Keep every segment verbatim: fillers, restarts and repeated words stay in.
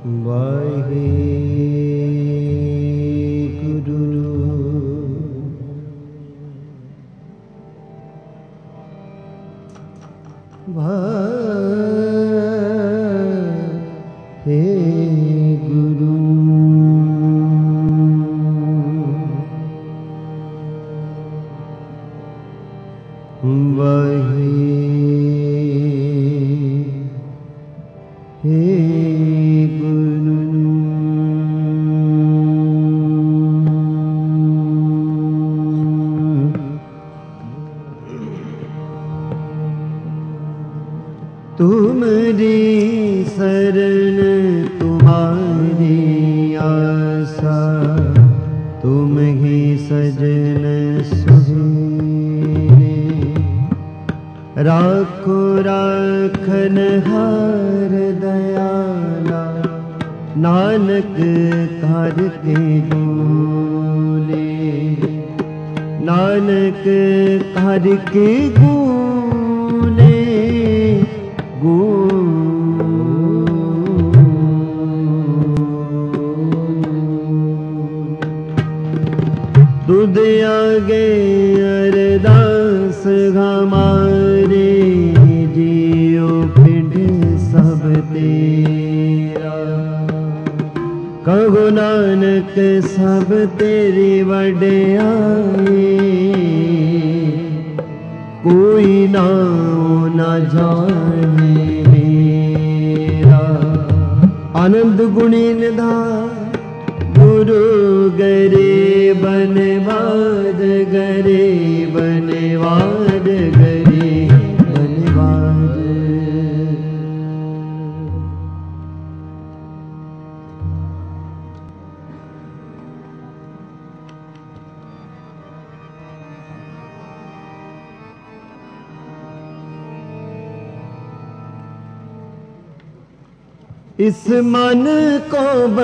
इस मन को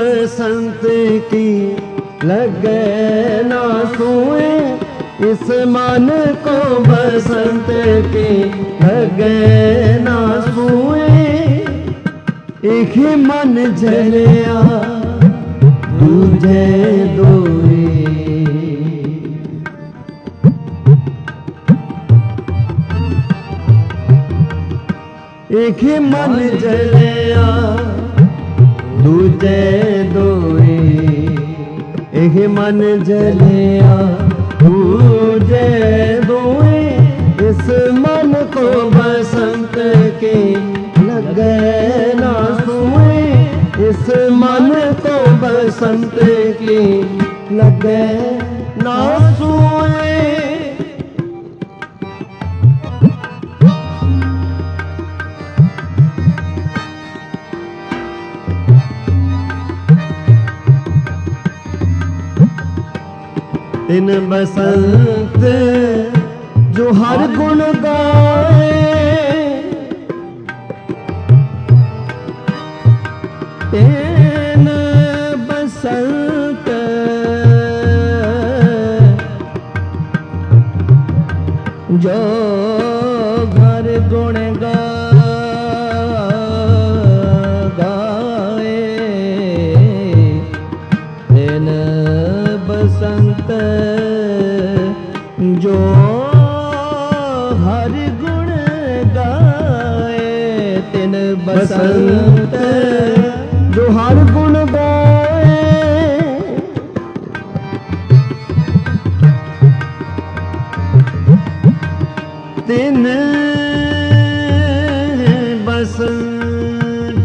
बसंत की लगे ना सोए, इस मन को बसंत की लगे ना सोए। एक ही मन जलिया दूजे दोए, एक ही मन जलिया दूजे दोए, एक मन जलिया दूजे दोए। इस मन को बसंत के लगे ना सोए, इस मन को बसंत के लगे ना सोए। इन बसंत जो हर गुण गाए, इन बसंत जो हर गुण गाए, इन बसंत जो हर गुण गाए, तिन बसंत जो हर गुण गाए। तिन बसंत,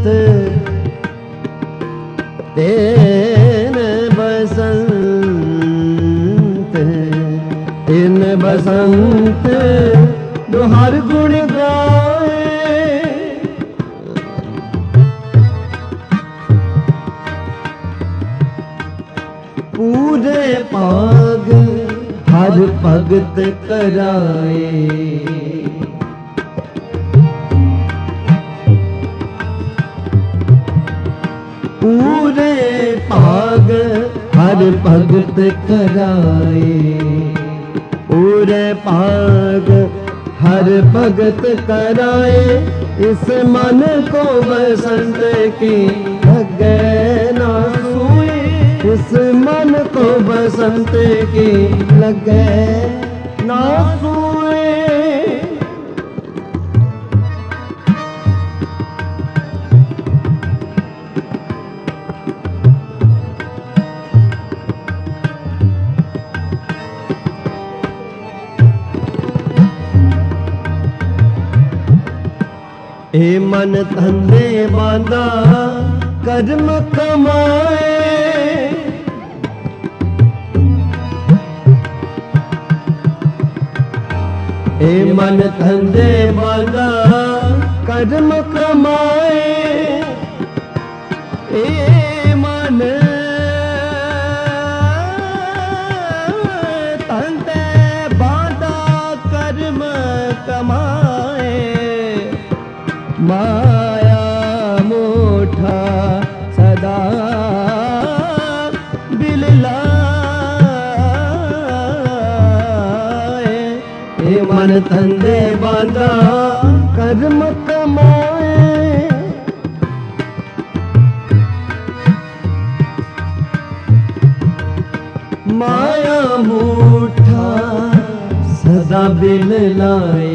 तिन बसंत, तिन बसंत जो हर गुण गाए। पूरे पाग हर भगत कराए, पूरे पाग हर भगत कराए, पूरे पाग हर भगत कराए। इस मन को बसंत की लगे ना सोए, इस मन को बसंत की लगे ना सोए। ए मन धंधे बांधा कर्म कमाए, ए मन धंधे बांधा कर्म कमाए, ए मन धंधे बांधा कर्म कमाए, माया मोठा सदा बिललाए, ए मन धंधे बांधा कर्म कमाए। माया मोठा सदा बिललाए,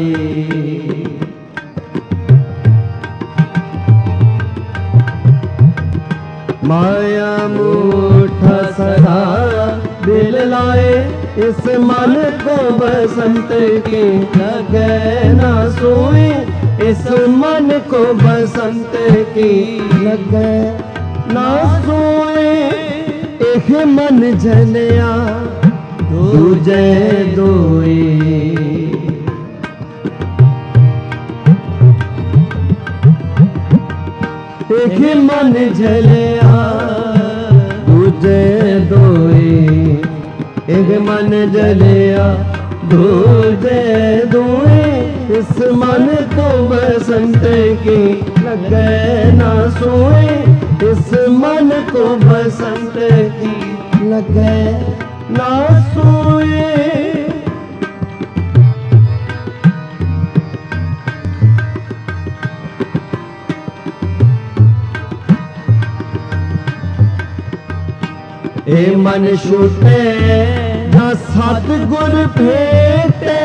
माया मूठा सदा दिल लाए, इस मन को बसंत की लगे ना सोए, इस मन को बसंत की लगे ना सोए। एक मन जलिया दूजे दोए, एक मन जलिया दूजे दोए, एक मन जलिया दूजे दोए, इस मन को बसंत की लगे ना सोए, इस मन को बसंत की लगे ना सोए। ए मन छूटे ना सतगुर भेटे,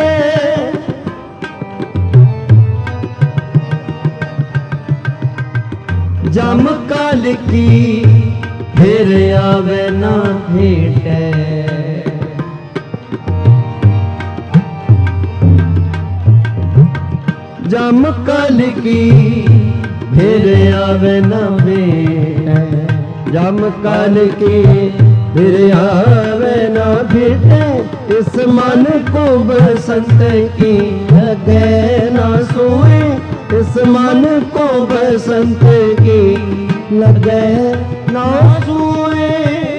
जम काल की फिर आवे ना भेटे, जम काल की फिर आवे ना भेटे, जम काल की फिर आवे ना भेटे, इस मन को बसंत की लगे ना सोए, इस मन को बसंत की लगे ना सोए।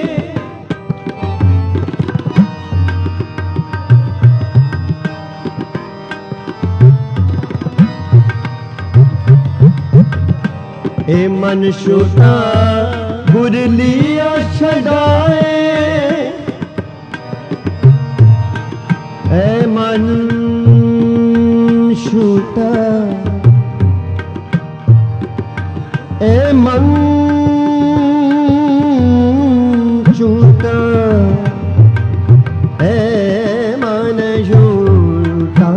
ए मन छूटा गुर लिया छड़ाए, ए मन छूटा, ए मन छूटा, ए मन छूटा,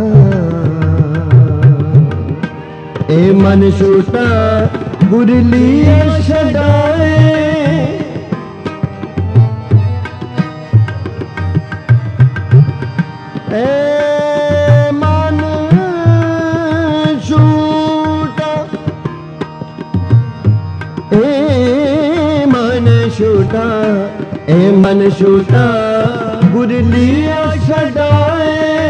ए मन छूटा गुर लिया छड़ाए, ए मन छूटा, ए मन छूटा, ए मन छूटा गुर लिया छड़ाए,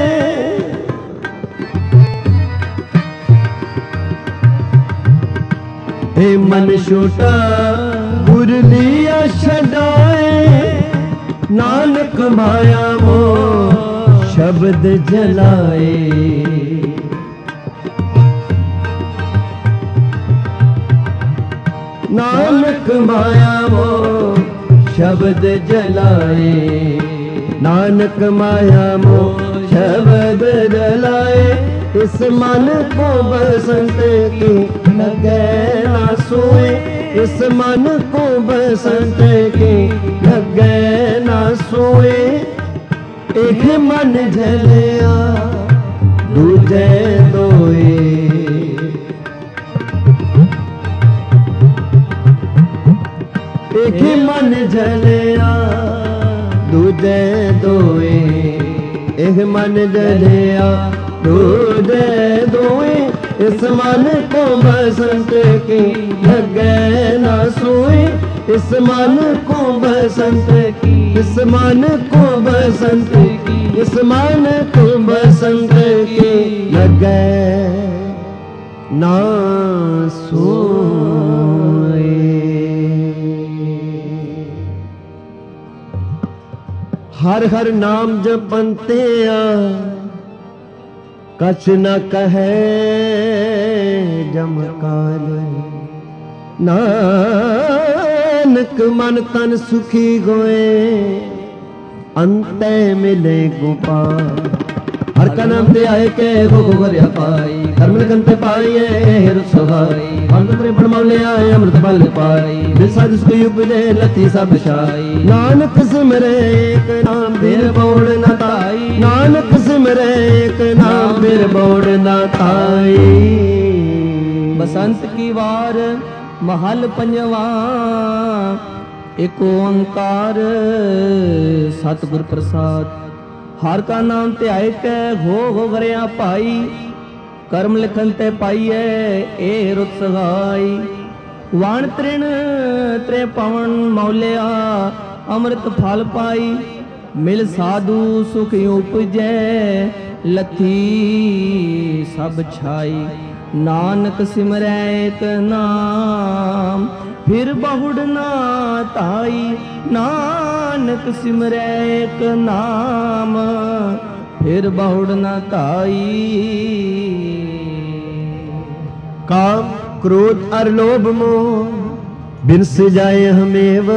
ए मन छूटा गुर लिया छड़ाए, नानक माया मोह शब्द जलाए, नानक माया मोह शब्द जलाए, नानक माया मोह शब्द जलाए, इस मन को बसंत की लगे ना सोए, इस मन को बसंत के लगे ना सोए। एक मन झलिया दूजे दोए। एक मन झलिया दूजे दोए। एक मन झलिया दूजे दोए। इस मन को बसंत की लगे ना सोए। इस मन को बसंत की, इस मन को बसंत की, इस मन को बसंत की लगे ना सोए। हर हर नाम जपंते कछ न कहे जमकाल। नानक मन तन सुखी होए अंते मिले गोपाल। हर का नाम ते आए के गो गोरिया पाई। धर्म कंते पाइए हेर सहाई। अंतरे बनमौले आए अमृत बल पाई। दिशा जिसको उपजे लती सब छाई। नानक सिमरे एक नाम बिर बोड़ न ताई। नानक सिमरे एक नाम बिर बोड़ न ताई। बसंत की वार महल पंजवा। एक ओंकार सतगुर प्रसाद। हर का नाम ते आए कै हो हो गरिया पाई। कर्म लिखन ते पाइए ए रुत सहाई। वाण तृण त्रे पवन मौलिया अमृत फल पाई। मिल साधु सुख उपजै लथी सब छाई। नानक सिमरै एक नाम फिर बहुड़ ना ताई। नानक सिमरै एक नाम फिर बहुड़ ना ताई। काम क्रोध और लोभ मोह बिनस जाए हमेव।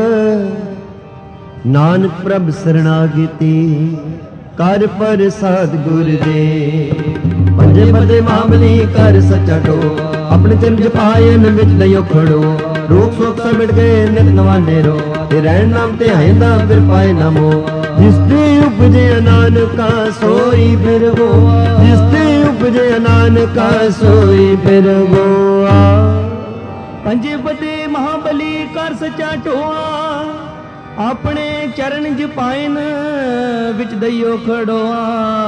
नानक प्रभ शरणागति कर प्रसाद गुर दे। पंजे पदे मामली कर सच्चा टो। अपने चिन्ह जपाए न विच लियो खड़ो। रोग शोक सब मिट गए नित नवाने रो। ते रहन नाम ते आइंदा फिर पाए नमो। जिसते उपजे नानका सोई फिर गोआ। जिसते उपजे नानका सोई फिर गोआ। पंजे पदे महाबली कर सच्चा टोआ। अपने चरण जपाइन विच दइयो खड़ोआ।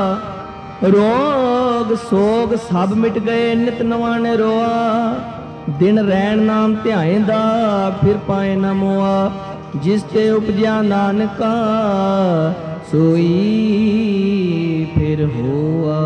रोग सोग सब मिट गए नित नवाने रोआ। दिन रैन नाम ध्याएंदा फिर पाए न मोआ। जिस ते उपजया नानका सोई फिर होआ।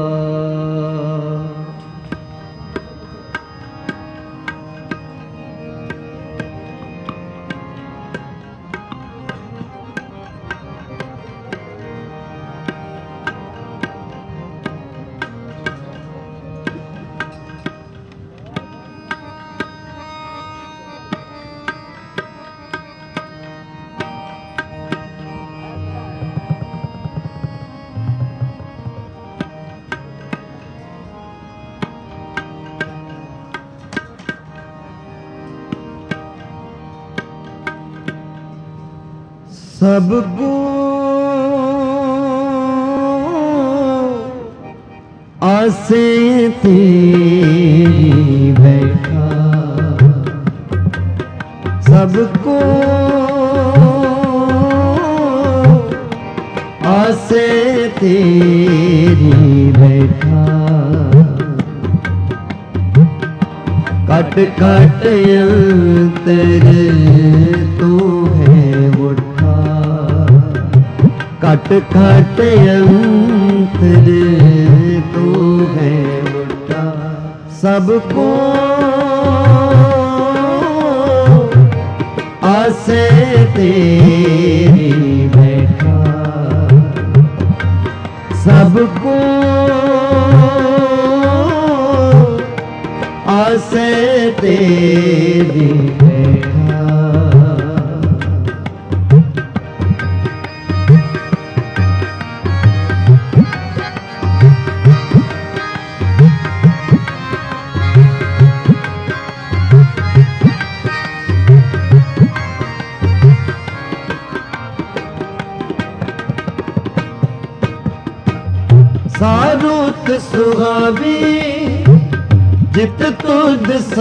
सबको आसे तेरी बैठा। सबको आसे तेरी बैठा। कट कट अंतर तू है उठा। कट कट अंतर तू है उठा। सबको आसे तेरी बैठा। सबको आसे तेरी बैठा।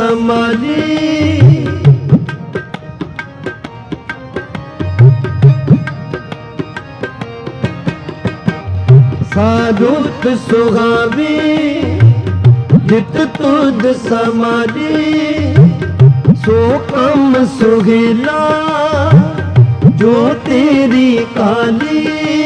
समाधि साधुत सुहावी जित तुद समाधि सो कम सुहिला जो तेरी काली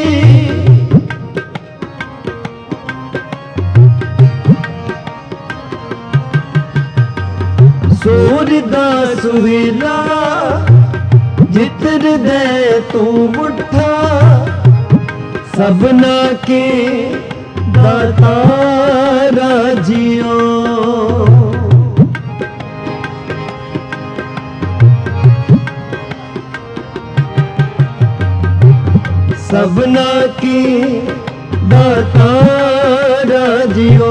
सूरदा सुहिला जित हृदय तू मुठा सबना के दातारा जियो सबना की दातारा जियो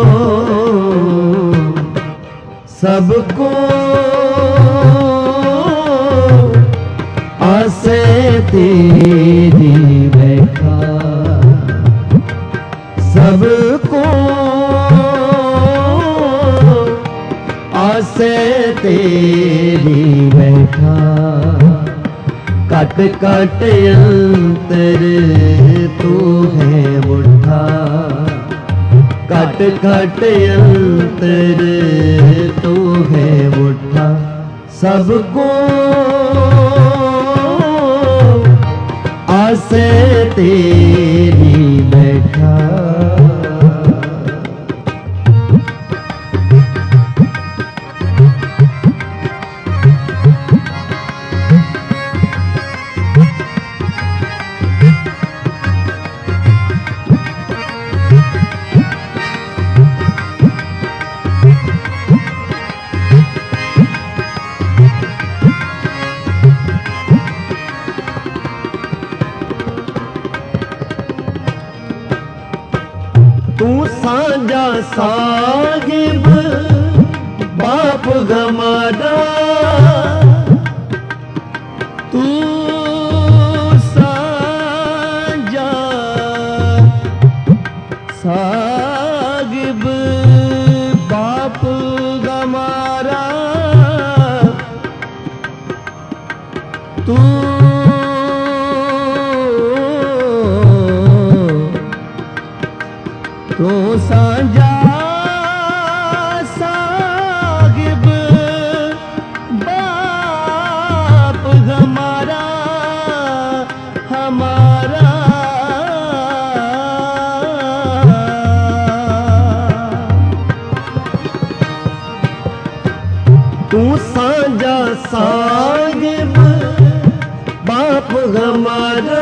सबको आसे तेरी बैठा सबको आसे तेरी बैठा कट कट अंतर तू है मुठा कट कट अंतर तू है मुठा सबको आसे तेरी बैठा तू साजा साहिब बाप गमादा तू साजा साहिब बाप गमारा तू तो साजा साहिब बाप हमारा हमारा तू साजा साहिब बाप हमारा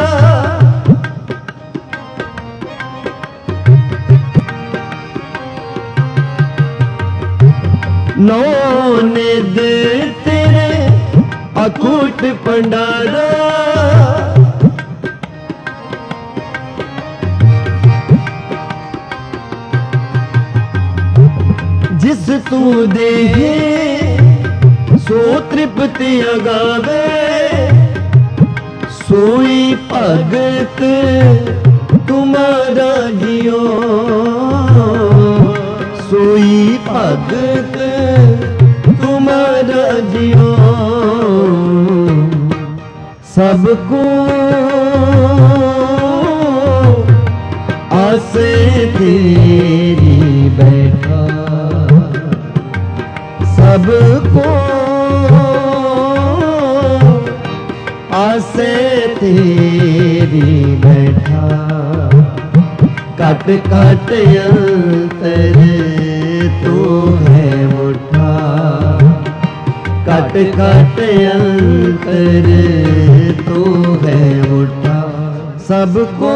नौ निद तेरे अकूट भंडारा जिस तू देहे सो तृप्ति अगावे सोई भगत तुम्हारा जियो सोई भगत तुम्हारा जियो सबको आसे तेरी बैठा सबको आसे तेरी बैठा कट कट अंतर तू है मुठा कट कट अंतर तू है मुठा सबको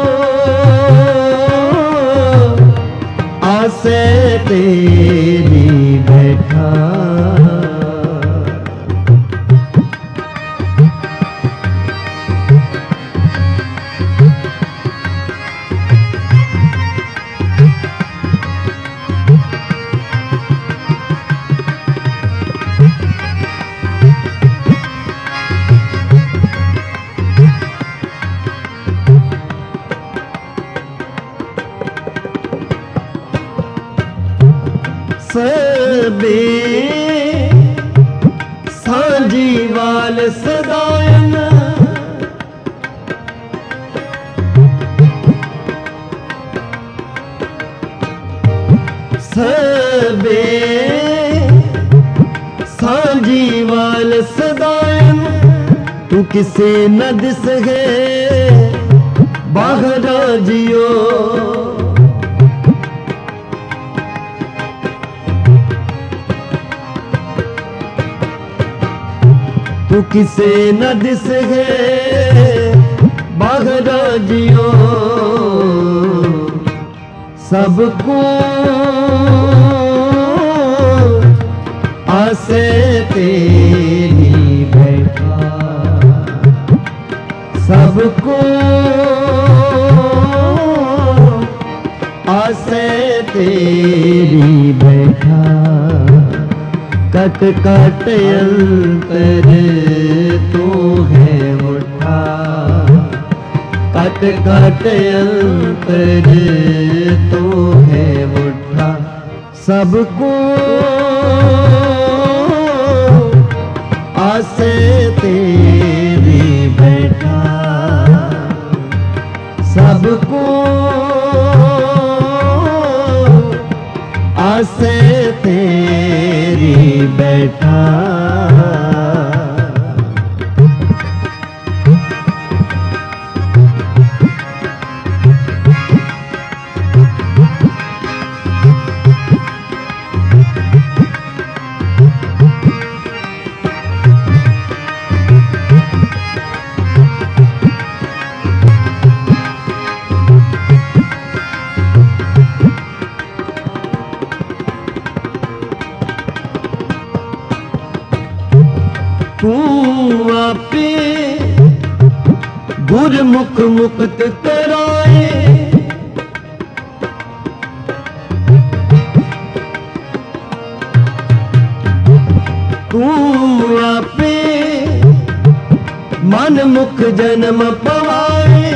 आसे तेरी बैठा से सांझी वाल सदायन सबे सांझी वाल सदायन तू किसे न दिस है बाहरा जियो तू किसे न दिस है बाहरा जियो सबको आसे तेरी बैठा सबको आसे तेरी बैठा कट कट अंतर तू है उठा कट कट अंतर तू है उठा सबको आसे तेरी बैठा सबको आसे तेरी बैठा तू आपे गुरमुख मुक्त कराए तू आपे मन मुख जन्म पवाए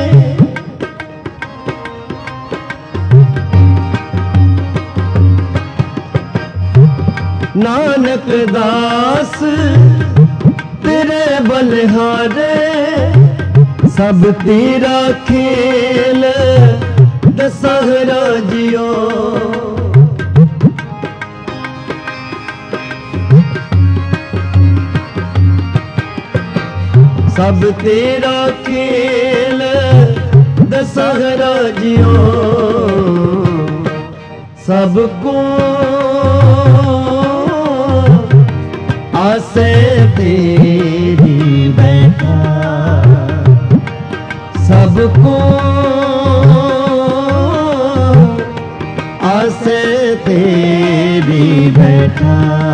नानक दास तेरे बलिहारे सब तेरा खेल दशहरा जियो सब तेरा खेल दशहरा जियो सबको आसे तेरी बैठा सबको आसे तेरी बैठा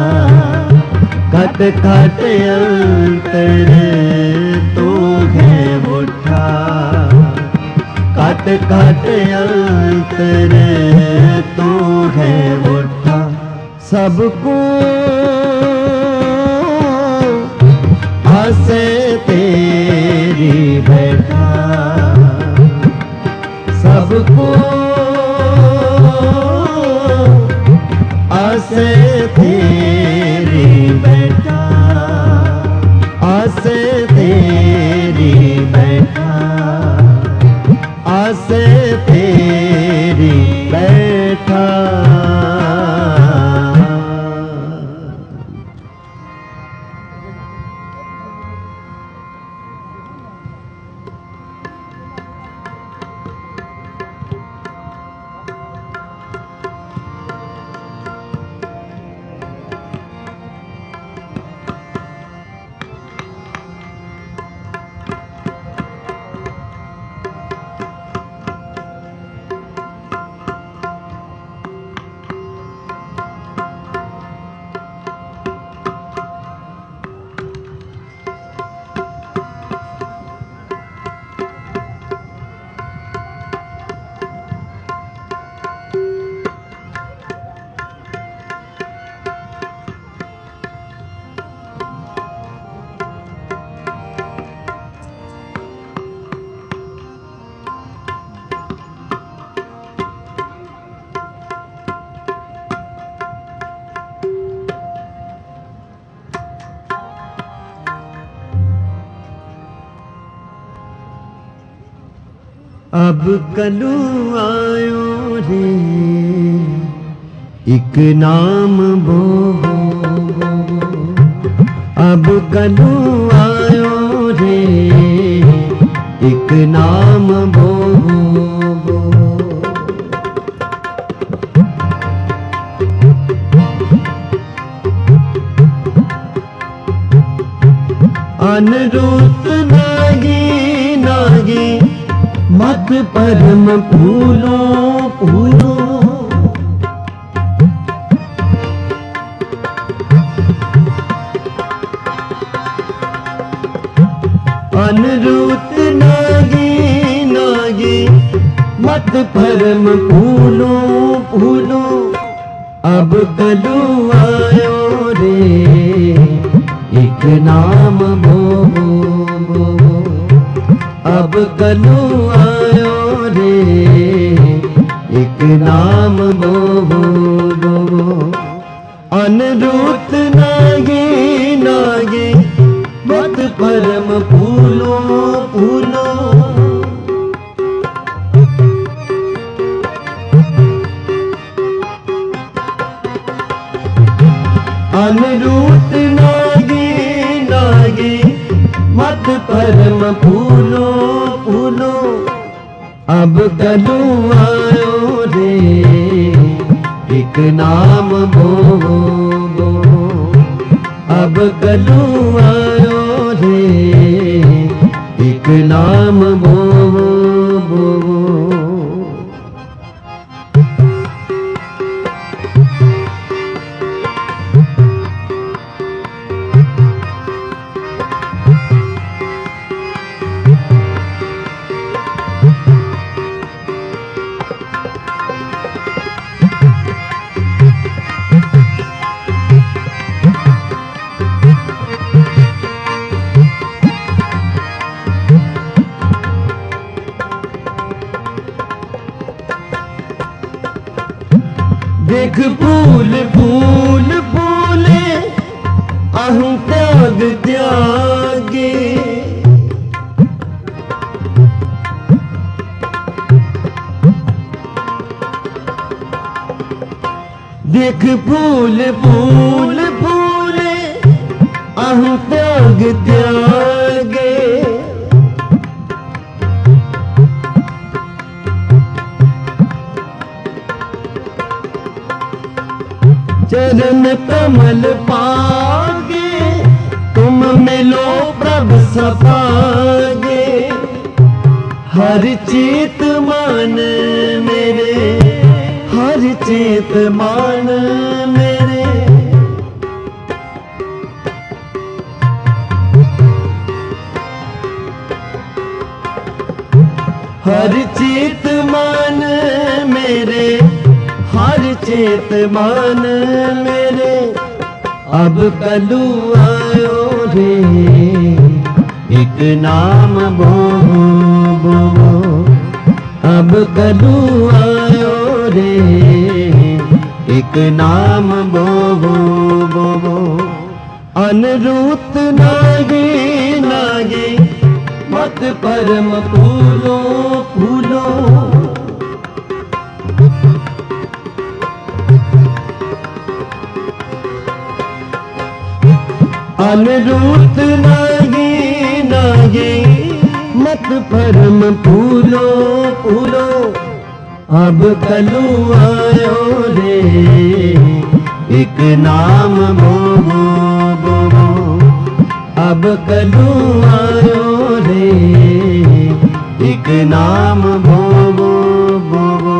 कट कट अंतर तू है उठा कट कट अंतर तू है उठा सबको आसे तेरी बैठा सबको आसे तेरी बैठा आसे तेरी बैठा आसे तेरी बैठा अब कलू आयो रे एक नाम बो, अब कलू आयो रे एक नाम बो, बो। अनरूत नागी नागी मत परम फूलो फूलो, अनरूत नागी नागी मत परम फूलो फूलो, अब कलू आयो रे एक नाम बो, बो, बो। अब कलू आयो रे एक नाम बो, बो, बो। अनरूत नागी नागी मत परम फूलो फूलो, अनरूत नागी नागी मत परम फूलो फूलो, अब कलू आयो रे एक नाम बो, बो। अब कलू आयो रे एक नाम बो, बो। देख फूल फूल फूले अहं त्याग त्यागे, देख फूल फूल फूले अहं त्याग त्यागे, चरण कमल पागे तुम मिलो प्रभ सपागे, हर चेत मान मेरे हर चेत मान मेरे, हर चेत मान मेरे हर चेत मान मेरे, अब कलू आयो रे एक नाम बो, बो। अब कलू आयो रे एक नाम बो, बो, बो। अनरूत नागी नागी मत परम फूलो फूलो, अनरूत नागी नागी मत परम फूलो फूलो, अब कलू आयो रे एक नाम बो, बो, बो। अब कलू आयो रे एक नाम बो, बो, बो, बो।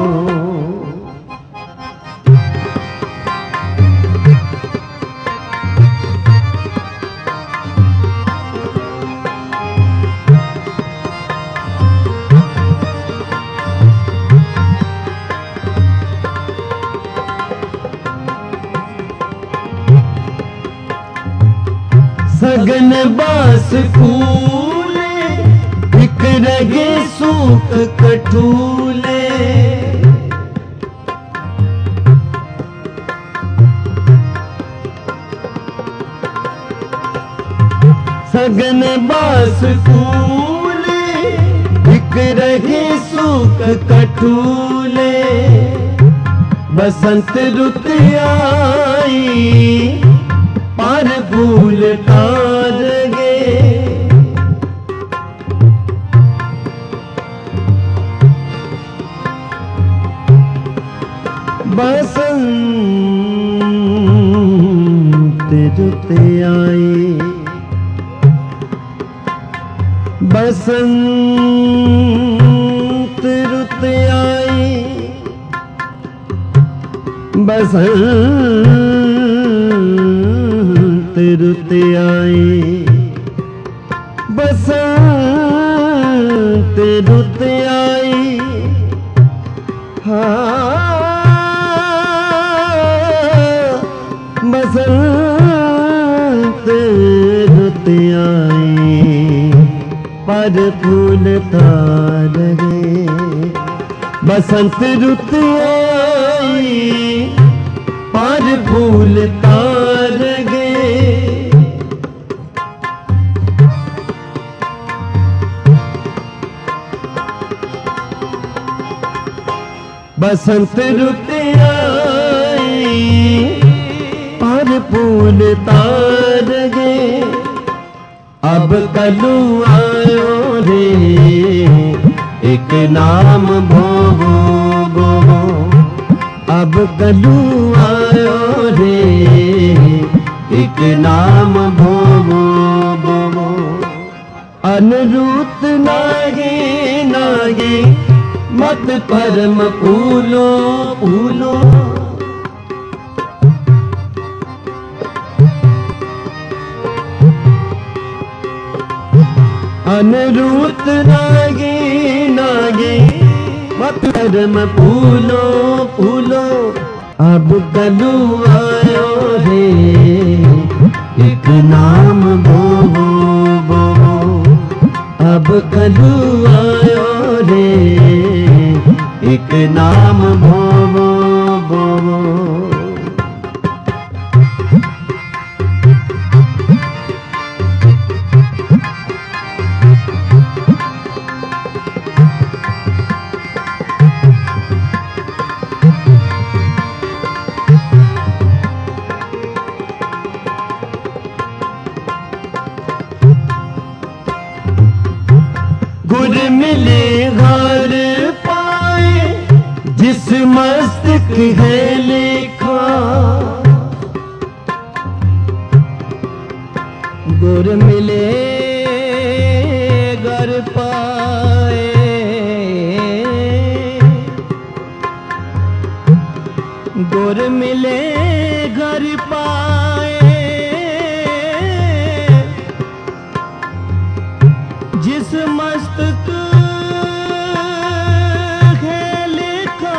सगन बास फूले एक रगे सूख कठूले, सगन बास फूले एक उग रहे सूख कठूले, बसंत रुत आई पर फूल तार गे। बसंत रुत आई, बसंत रुत आई, बसंत रुत आई, बसंत रुत आई। हाँ बसंत रुत आई पर फूल तार गए। बसंत रुत आई पर फूल तार गए। बसंत रुत आई पर फूल तार गए। अब कलू आयो रे एक नाम भोगो भोगो। अब कलू आयो रे एक नाम भोगो भोगो। अनरूत नागे नागे मत परम फूलो फूलो। अनरूत नागे नागे मत परम फूलो फूलो। अब कलू आयो रे एक नाम भोगो भोगो। अब कलू आयो रे एक नाम भोगो भोगो। गुर मिले घर पाए जिस मस्तक है लेखा। गुर मिले घर पाए गुर मिले घर पाए जिस मस्तक है लिखा।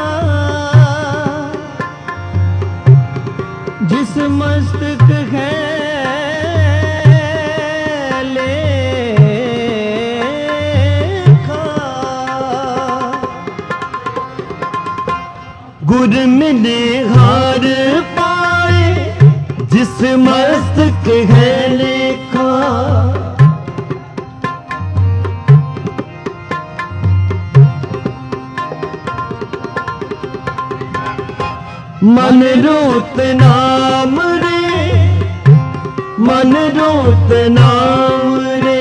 जिस मस्तक है लेखा। गुर मिले हार पाए जिस मस्तक है लेखा। मन रूत नाम रे मन रूत नाम रे।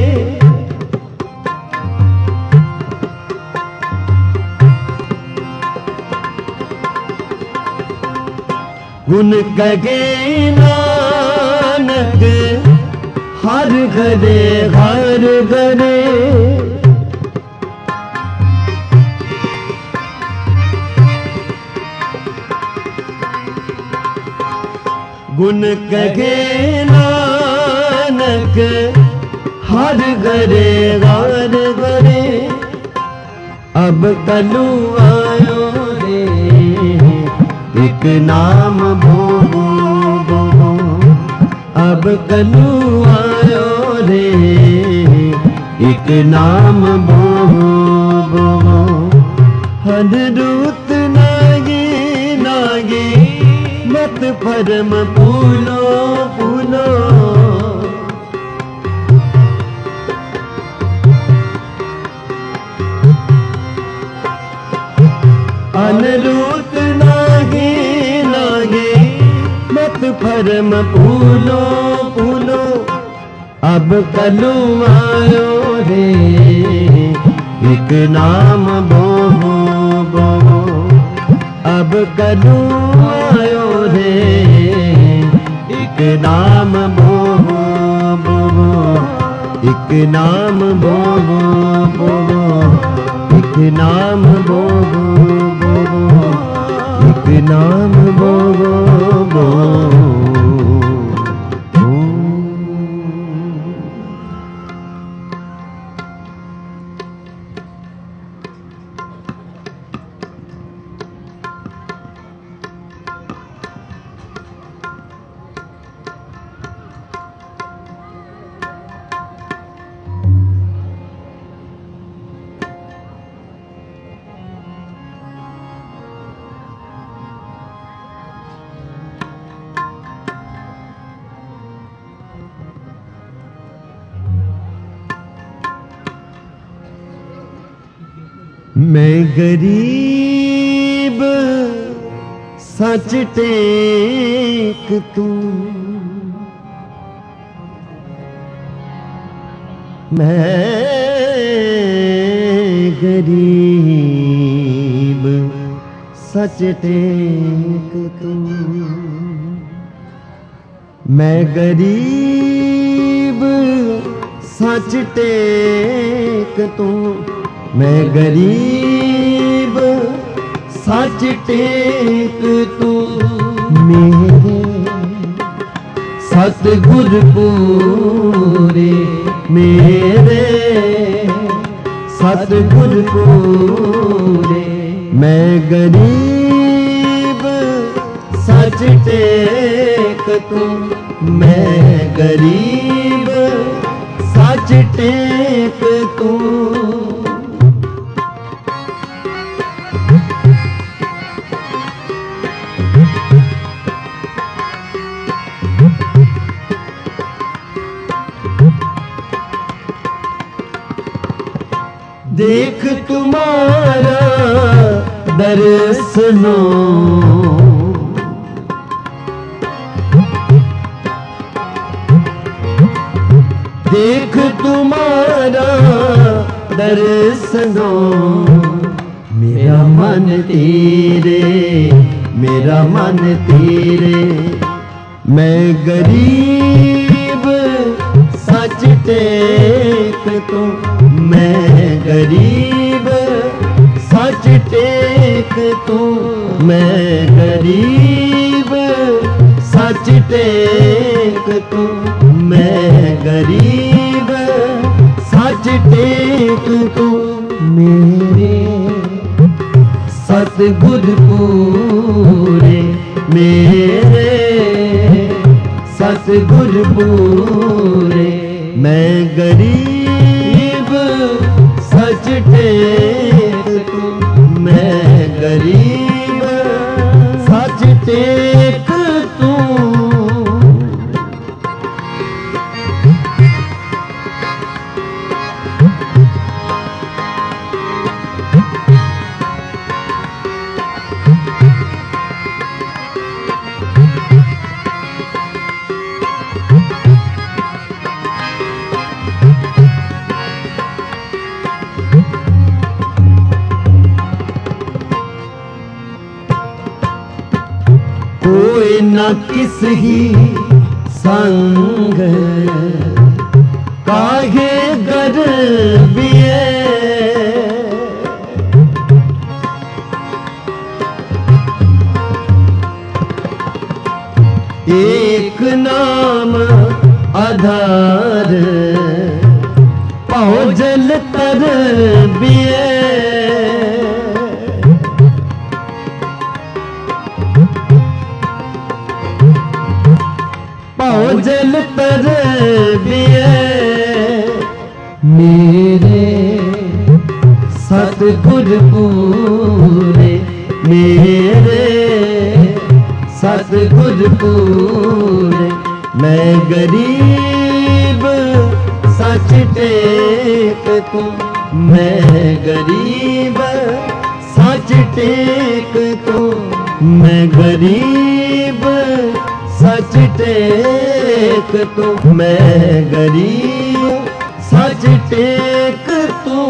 गुण कहे नानक हर घरे हर घरे। गुण कहे नानक हर घरे हर घरे। अब कलू आयो रे एक नाम भोगो भोगो। अब कलू आयो रे एक नाम भोगो भोगो। हर रूत नागे नागे मत परम फूलो फूलो। कर्म पूलो पूलो अब कलू आयो रे एक नाम बोहो बोहो अब कलू आयो रे एक नाम बोहो बोहो एक नाम बोहो बोहो एक नाम बोहो बोहो एक नाम बोहो बोहो। मैं गरीब सच टेक तू मैं गरीब सच टेक तू मैं गरीब सच टेक तू मैं गरीब सच टेक तू मेरे सतगुर पूरे मेरे सतगुर पूरे मैं गरीब सच टेक तू मैं गरीब सच टेक तू देख तुम्हारा दर्शनो देख तुम्हारा दर्शनो मेरा मन तेरे मेरा मन तेरे मैं गरीब सच टेक तू मैं गरीब सच टेक तू मैं गरीब सच टेक तू मैं गरीब सच टेक तू मेरे सतगुर पूरे मेरे सतगुर पूरे मैं गरीब सच टेक तू मैं गरीब सच टेक तू कोई न किस ही संग काहे गर्बिए एक नाम आधार पहुँचल तर बिए पहुँचल तर बिए मेरे सतगुर पूरे मेरे सतगुर पूरे मैं गरीब सच टेक तू मैं गरीब सच टेक तू मैं गरीब सच टेक तू, मैं गरीब सच टेक तू।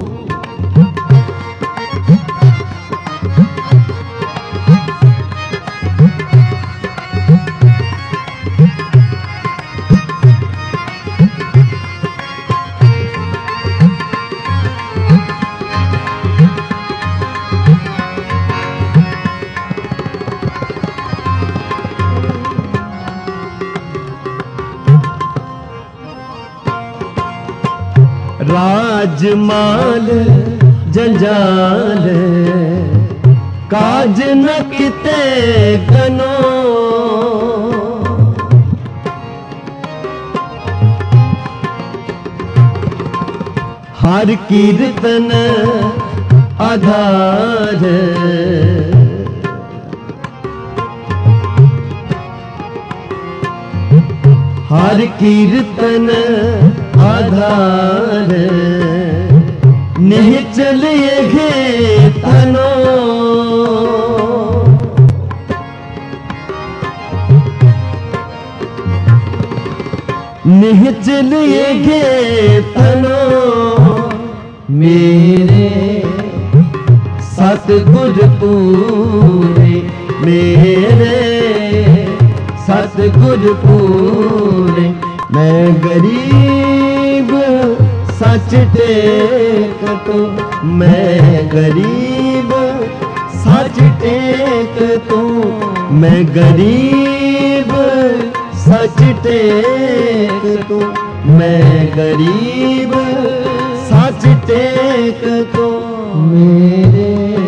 राजमाल जंजाल काज न किते गनो, हर कीर्तन आधार, हर कीर्तन आधार, निश्चल ये तनो। निश्चल ये तनो, मेरे सतगुर पूरे, मेरे सतगुर पूरे। मैं गरीब सच टेक तू, मैं गरीब सच टेक तू, मैं गरीब सच टेक तू, मैं गरीब सच टेक तू। मेरे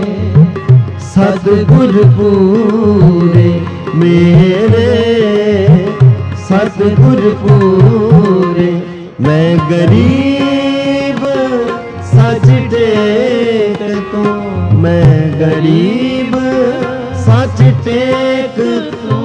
सतगुर पूरे, मेरे सतगुर पूरे। मैं गरीब सच टेक तू, मैं गरीब सच टेक तू।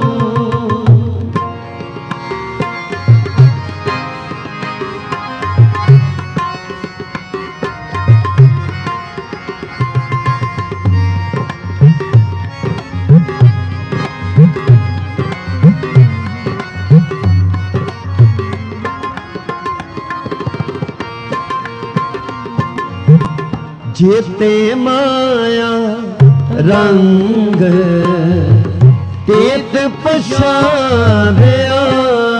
जेते माया रंग तेत पछाव्या,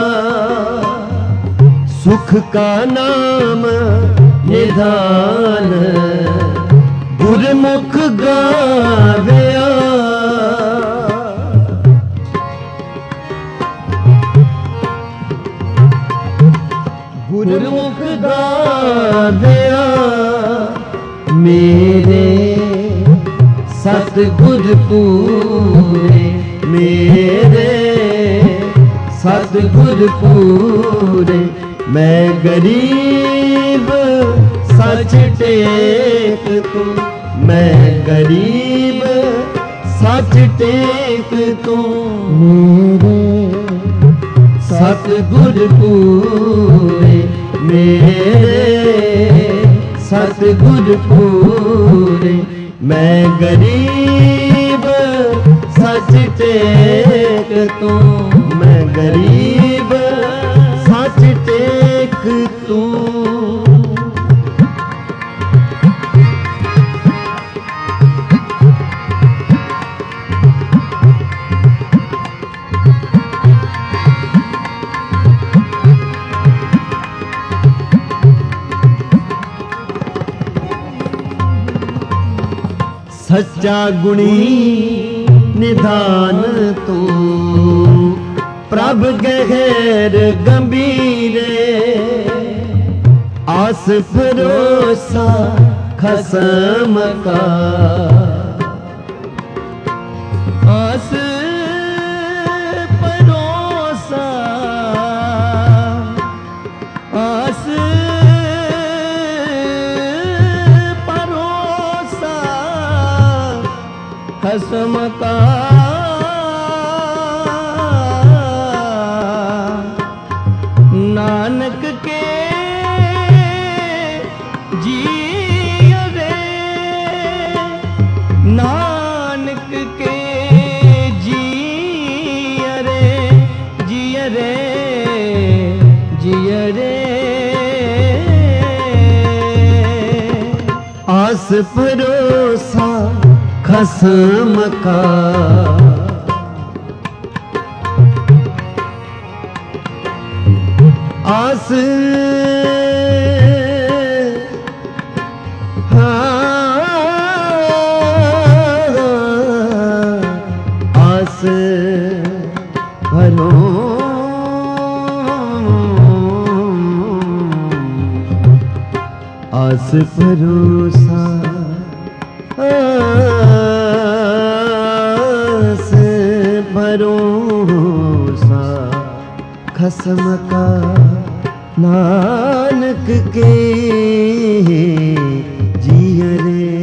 सुख का नाम निधान गुरमुख गाव्या। गुरमुख गाव्या, मेरे सतगुर पूरे, मेरे सतगुर पूरे। मैं गरीब सच टेक तू, मैं गरीब सच टेक तू। मेरे सतगुर पूरे, मेरे सतगुर पूरे। मैं गरीब सच टेक तू, मैं गरीब सच टेक तू। सच्चा गुणी निधान तू, प्रभ गहर गंभीरे। आस भरोसा खसम का, आस भरोसा, आस भरोसा खसम का। नानक के जी रे, नानक के जी रे। भरोसा खसम का, आस आस भरो आस भरोसा आस भरोसा खसम का, नानक के जियरे।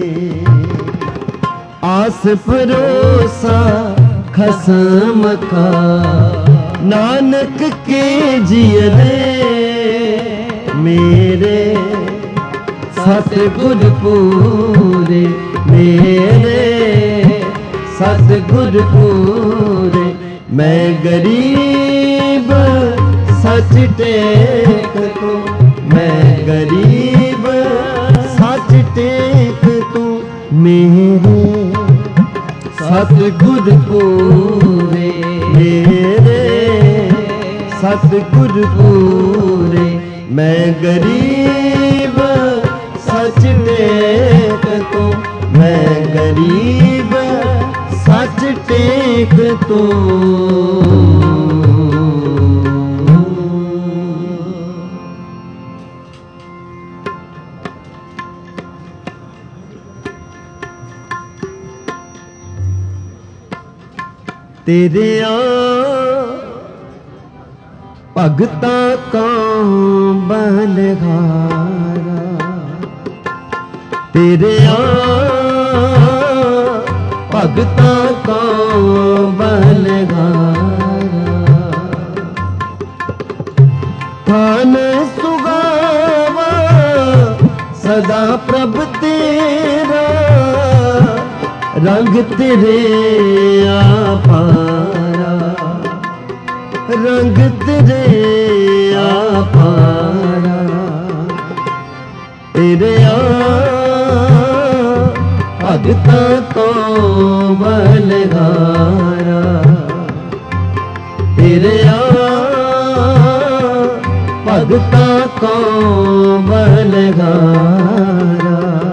आस भरोसा खसम का, नानक के जियरे। मेरे सतगुर पूरे, मेरे सतगुर पूरे। मैं गरीब सच टेक तू, मैं गरीब सच टेक तू। मेरे सतगुर पूरे, मेरे सतगुर पूरे। मैं गरीब सच टेक तू, मैं गरीब सच टेक तू। तेरे आ भगता का बलहारा, तेरे आ भगता का बलहारा। थान सुगावा सदा प्रभ तेरा, रंग तेरे आपारा, रंग तेरे आपारा। तेरे आ भगता को बलहारा, तेरे आ भगता को बलहारा।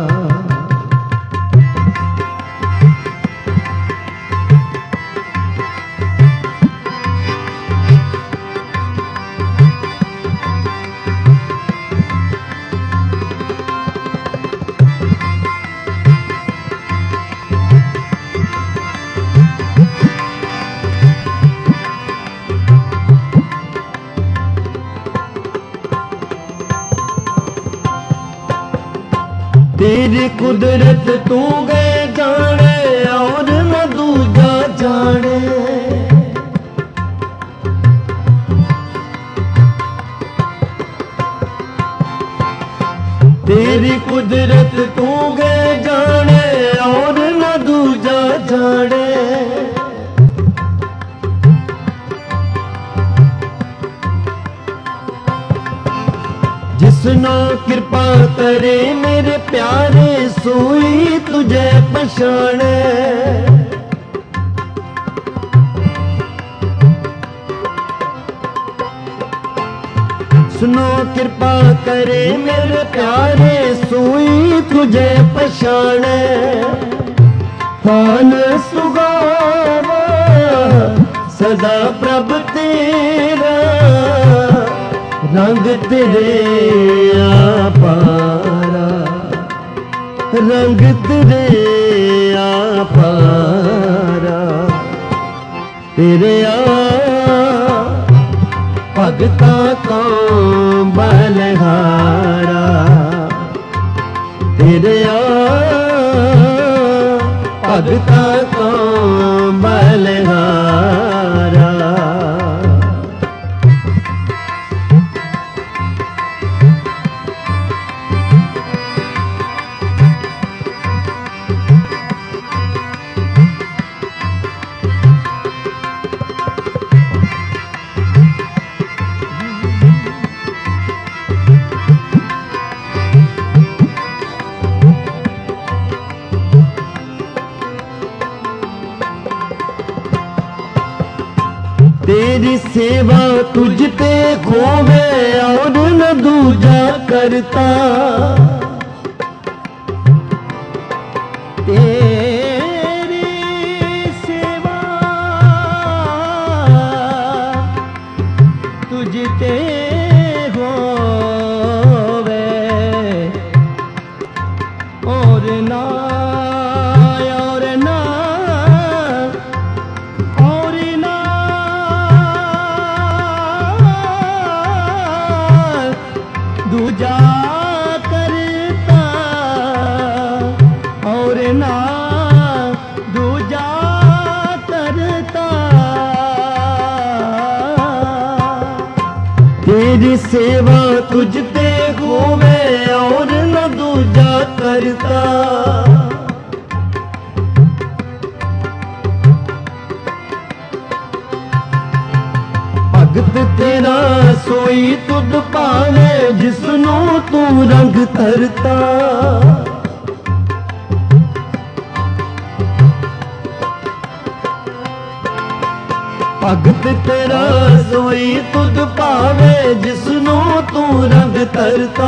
तेरी कुदरत तू गए जाने और न दूजा जाने। तेरी कुदरत तू गए जाने और न दूजा जाने। जिसना कृपा करे मेरे प्यारे सोई तुझे पछाणे। सुनो कृपा करे मेरे प्यारे सोई तुझे पछाणे। थान सुगावा सदा प्रभ तेरा, रंग तेरे आपारा, रंग तेरे आपारा। तेरे आ भगता को बलहारा, तेरे आ भगता को बलहारा। तेरी सेवा तुझ ते खोवे और न दूजा करता। तेरी सेवा तुझ ते होवे और ना और ना और ना दूजा करता और ना दूजा करता। तेरी सेवा तुझ ते होवे और न दूजा करता। भगत तेरा सोई तुद पावे जिसनों तू रंग धरता। भगत तेरा सोई तुद पावे जिसनों तू रंग धरता।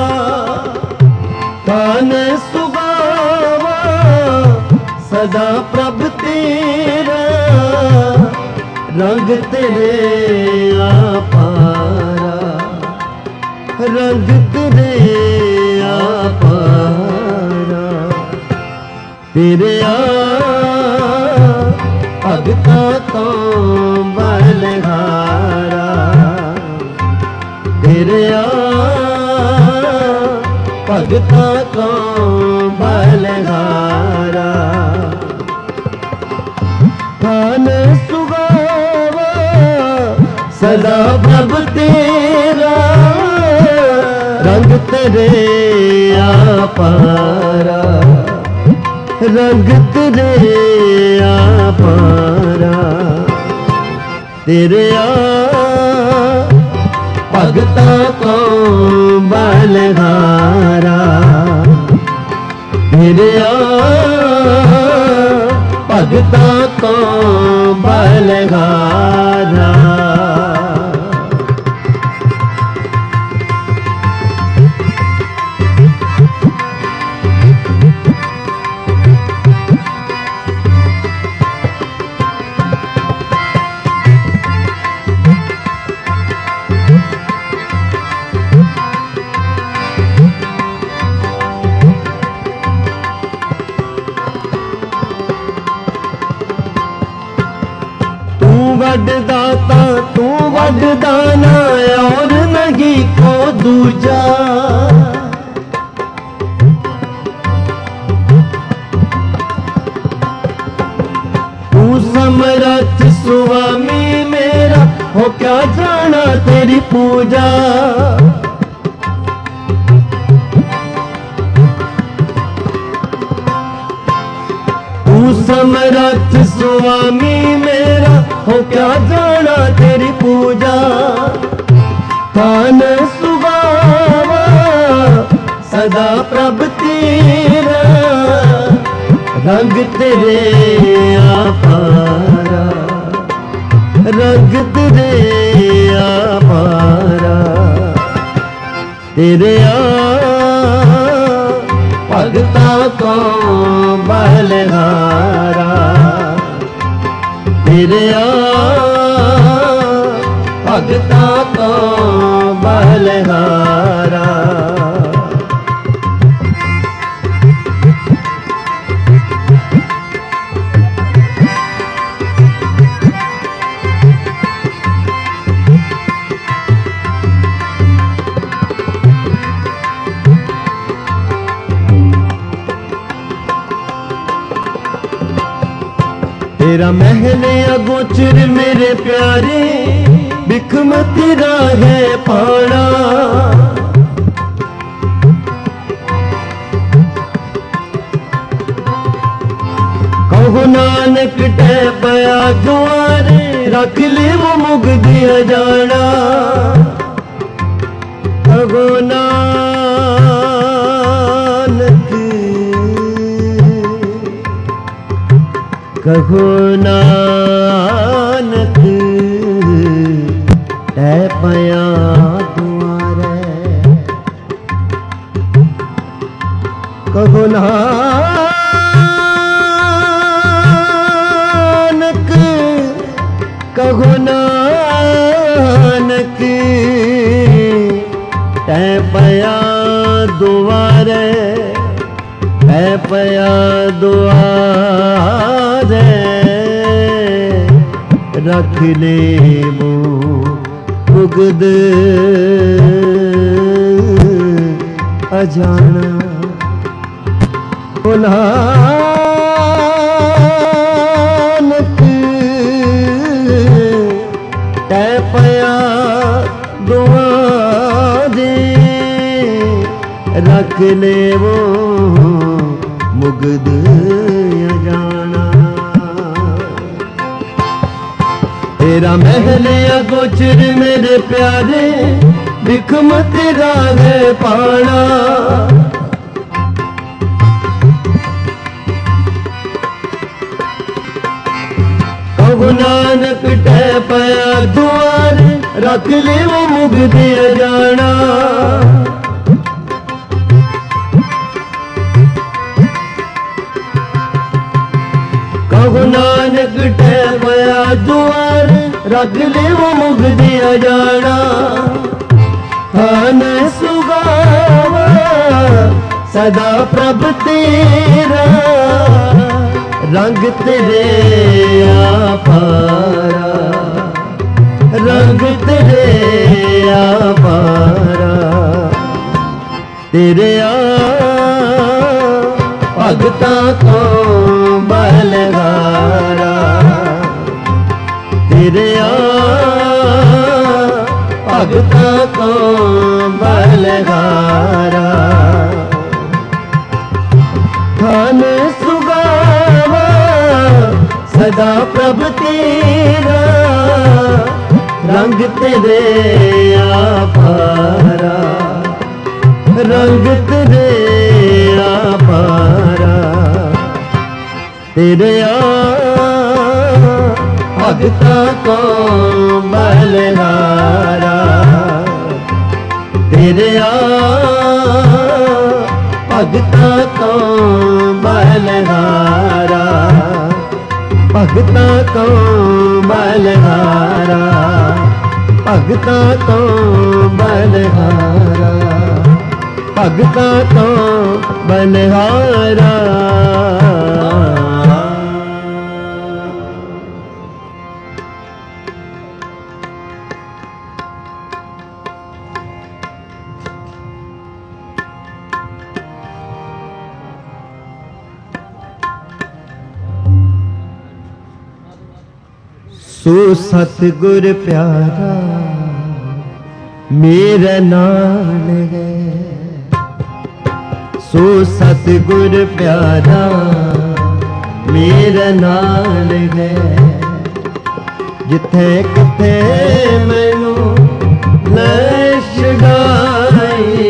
तान सुगावा सदा प्रभ तेरा रंग तेरे आपारा रंग तेरे आपारा। तेरे आ भगता तो बलहारा। तेरे आ भगता तो बलहारा। थान सुगावा सदा प्रभ तेरा रंग तेरे आपारा रंग तेरे आपारा। तेरे आ भगता को बलहारा। तेरे आ भगता को बलहारा। वड दाता तू वड दाना और नहीं को दूजा। तू समरथ स्वामी मेरा हो क्या जाना तेरी पूजा। तू समरथ स्वामी मेरा हो क्या जाना तेरी पूजा। थान सुगावा सदा प्रभ तेरा रंग तेरे आपारा रंग तेरे आपारा। तेरे आ भगता को बलहारा। तेरे आ भगता को बलहारा। तेरा महल अगोचर मेरे प्यारे बिखम तेरा है पाना। कहो नानक टह पया द्वारे रख ले वो मुग दिया जाना। कहो नानक कहो नानक कहो नानक कहो नानक तै पया दुआरे तै पया दुआरे रख ले वो मुगद अजाना नानक तै पया दुआरे रख ले वो मुगद अजाना। तेरा महल अगोचर मेरे प्यारे बिखम तेरा है पाना। कहो नानक टह पया द्वार रख ले वो मुगद अजाना। कहो नानक टह पया द्वार रख ले वो मुगद अजाना। हन सुगावा सदा प्रभ तेरा रंग तेरे आपारा रंग तेरे आपारा। तेरे आ भगता को बलगारा तेरे आ भगता को बलगारा। धन सुगावा सदा प्रभ तेरा रंग तेरे आपारा रंग तेरे आपारा। तेरे आ भगता को बलहारा तेरे आ भगता को बलहारा भगता को बलहारा भगता को बलहारा भगता को बलहारा। सो सतगुर प्यारा मेरा नाल है। सो सतगुर प्यारा मेरा नाल है। जिथे किथे मैनू ले छड़ाई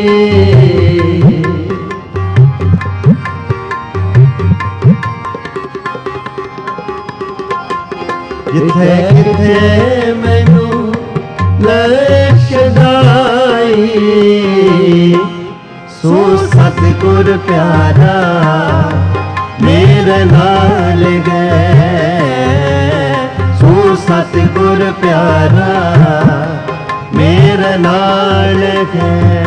जिथे किथे मैनू ले छड़ाई। सो सतगुर प्यारा मेरे नाल गए। सो सतगुर प्यारा मेरे नाल गए।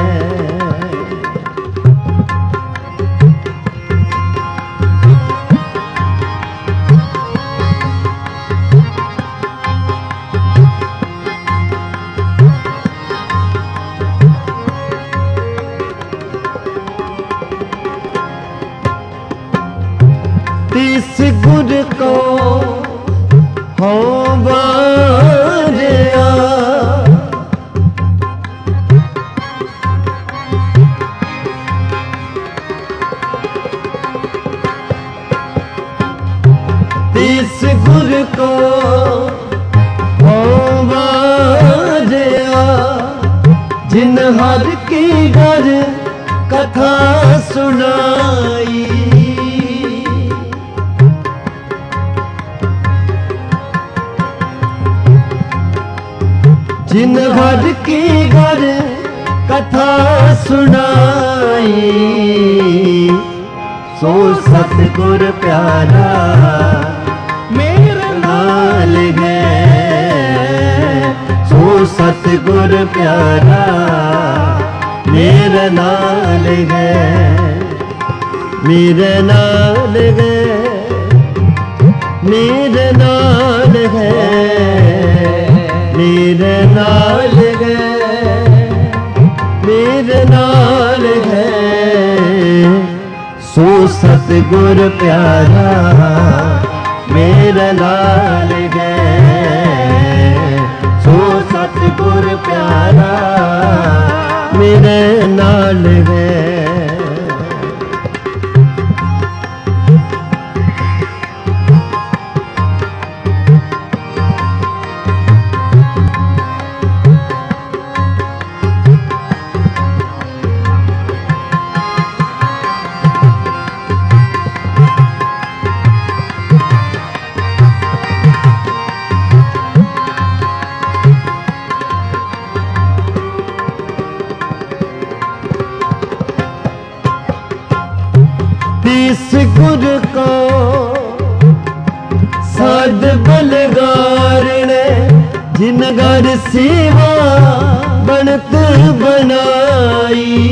तिस गुर को हो बारिया। तिस गुर को हो बारिया। जिन हर की घर कथा सुनाई। जिन घर की घर कथा सुनाई। सो सतगुर प्यारा मेरे नाल है। सो सतगुर प्यारा मेरे नाल है, मेरे नाल है, मेरे नाल है, मेरे नाल है, मेरे नाल है। सो सतगुर प्यारा मेरे नाल है। सो सतगुर प्यारा मेरे नाल है। तीस गुर को साध बलगारणे, जिन घर सेवा बनत बनाई।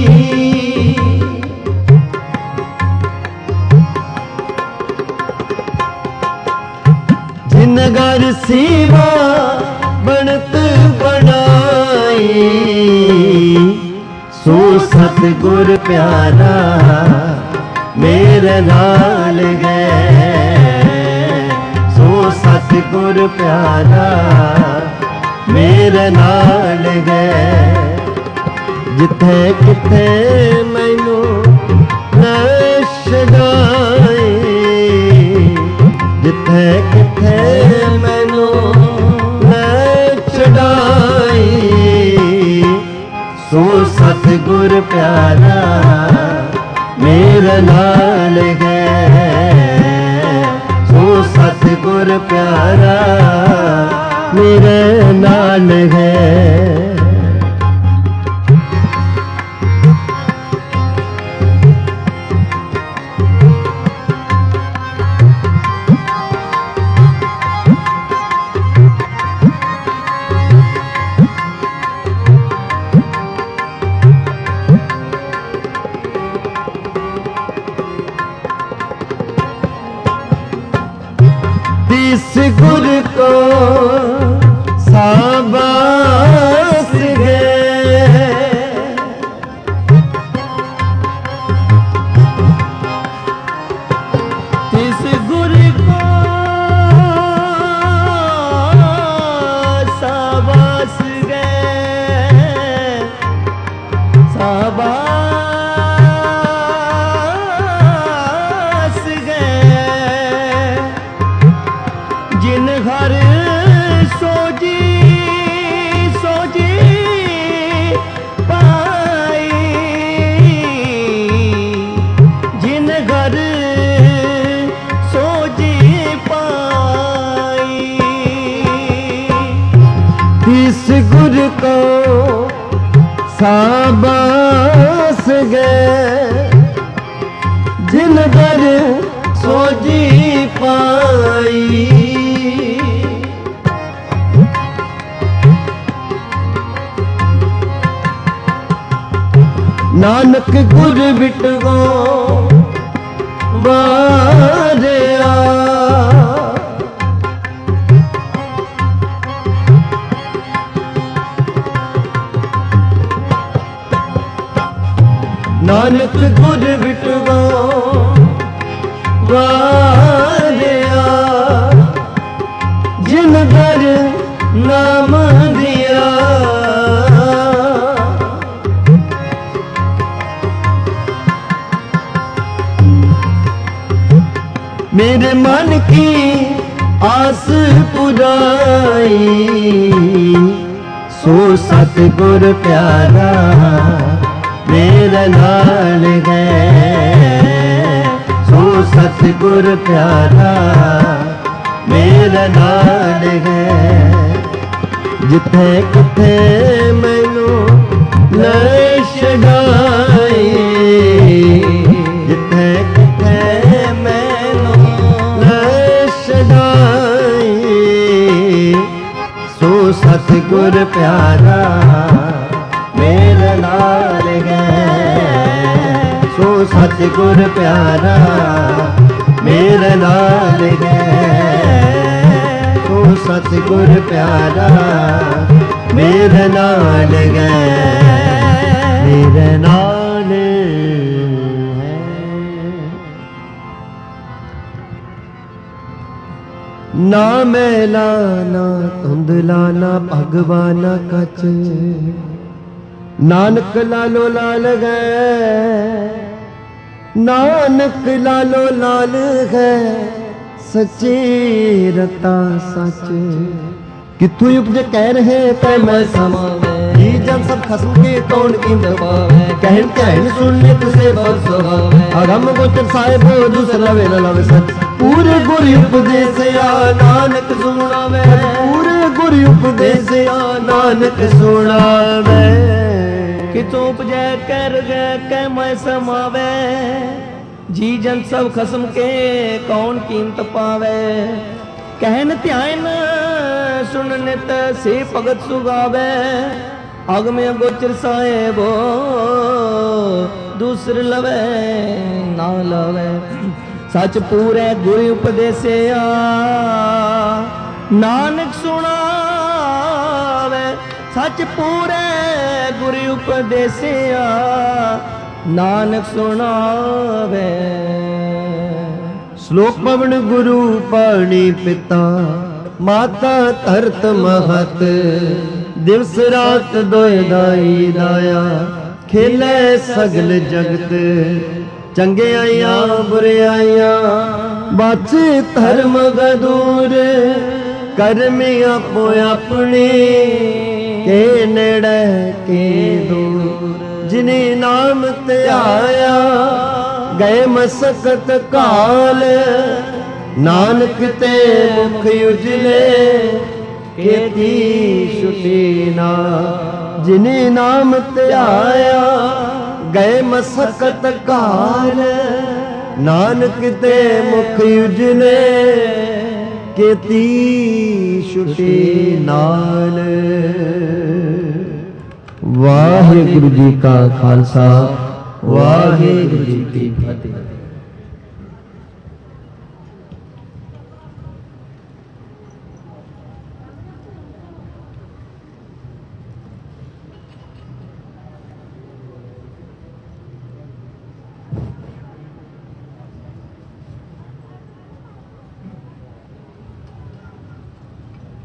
जिन घर सेवा बनत बनाई। सो सतगुर प्यारा मेरे नाल है। सो सतगुर प्यारा मेरे नाल है। जिथे किथे मैनू न छड़ाए, जिथे किथे मैनू न छड़ाए। सो सतगुर प्यारा मेरे नाल है। सो सतगुर प्यारा मेरे नाल है। तीस गुर को शाबाश है। तीस गुर को शाबाश है, शाबाश है। जिन घर सोजी सोजी पाई। जिन घर सोजी पाई। तीस गुर को शाबाश है, जिन घर सोजी पाई। नानक गुर बिटगो बारिया। नानक गुर बिटगो बारिया। जिन घर नाम दिया। मेरे मन की आस पुराई। सो सतगुर प्यारा मेरे नाल है। सो सतगुर प्यारा मेरे नाल है। जिथे किथे मैनू न छड़ाए। जिथे किथे गुर प्यारा मेरे नाल गए। सो सतगुर प्यारा मेरे नाल गए। सो सतगुर प्यारा मेरे नाल गए, मेरे नाल है। ना मैला ना धुंधला ना भगवाना कच, नानक लालो लाल गए। नानक लालो लाल है सच्ची रता सच। कितु उपजे कह रहे तै मैं समावे, जी जन सब खसम के कौन कीमत पावे। कहन कहन सुनने तुसे बहुत सुहावे, अगम गोचर साहिब दूसरा वे न लवे सच। पूरे गुर उपदेश आ नानक सुनावे, पूरे गुर उपदेश आ नानक सुनावे। कितु उपजे कर गए कै मैं समावे, जी जन सब खसम के कौन कीमत पावे। कहन ध्यान सुन नित से भगत सुगावे, अग में गोचर साहेबो दूसर लवे ना लवे। सच पूरे गुरु उपदेसिया नानक सुनावे। सच पूरे गुरु उपदेसिया नानक सुनावे। श्लोक पवन गुरु पाणी पिता, माता धरत महत। दिवस रात दोय दाई दाया, खेले सगल जगत। चंगे आया बुरे आया, बाचे धर्म गदूर। कर्म आपो अपने के नेड़े के दूर। जिने नाम ते आया गए मसकत काल। नानक ते मुख उजले केती छुटी ना। जिने नाम ते आया गए मसकत काल। नानक ते मुख उजले केती छुटी नाल। वाहिगुरु जी का खालसा, वाहिगुरु जी की फतेह।